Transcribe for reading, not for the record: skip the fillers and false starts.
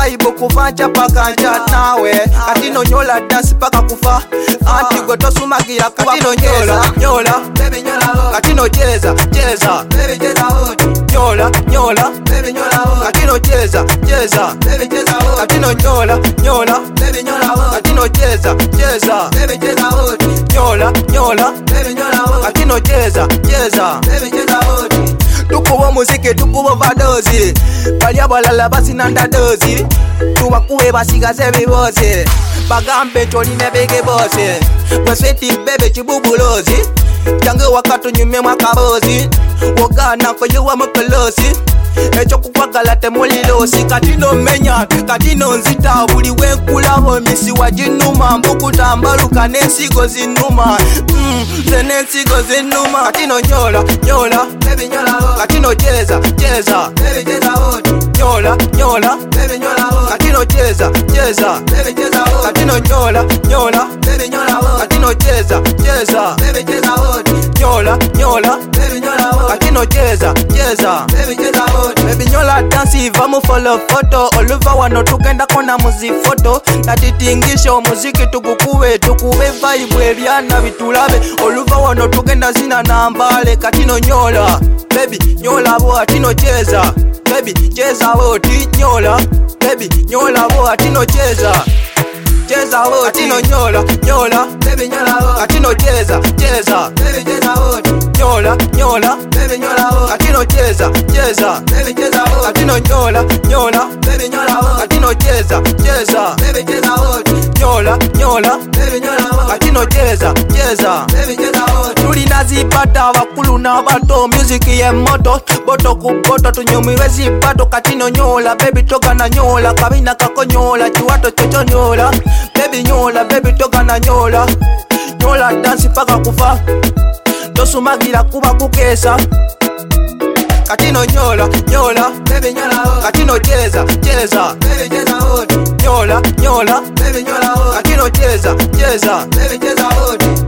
vibe kuvancha pakanja nawe katino nyola dance paka kufa anti gotosumagira katino nyola baby nyola katino cheza baby cheza nyola baby nyola katino cheza baby cheza katino nyola baby nyola katino cheza baby cheza nyola baby nyola katino cheza baby cheza tukubo muziki tukubo vadozi balya balala basinanda dozi tubakuwe basigaze bibozi bagambe toline bege bozi basweti bebe chibubulozi jange wakatunyume mwakabozi wogana ko yuwa mukolosi echo kukwagala temulilosi katino menya katino nzita buli wenkulabo misi wajinuma mbukutambaluka n'ensigo zinuma zenensigo zinuma katino nyola baby nyola katino cheza baby cheza nyola baby nyola katino cheza baby cheza katino nyola baby nyola katino cheza baby cheza nyola baby nyola katino cheza baby cheza baby nyola dance vamu follow photo oluva wano tugenda kona muzifoto natitingisha omuziki tukukuwe vibe ebyana bitulabe oluva wano tugenda zina nambale katino nyola baby nyola bo atino cheza baby cheza bo ti nyola baby nyola bo atino cheza bo atino nyola baby nyola atino cheza baby cheza nyola baby nyola atino cheza baby cheza atino nyola baby nyola atino cheza baby cheza nyola baby nyola atino cheza baby cheza tulina zipata abakulu n'abato music ye moto boto ku boto tunyumirwe zipato katino nyola baby togana nyola kabina kakonyola chiwato chocho nyola baby nyola baby togana nyola dance paka kufa tosumagira kuba kukesa katino nyola baby nyola katino cheza baby cheza nyola baby nyola katino cheza baby cheza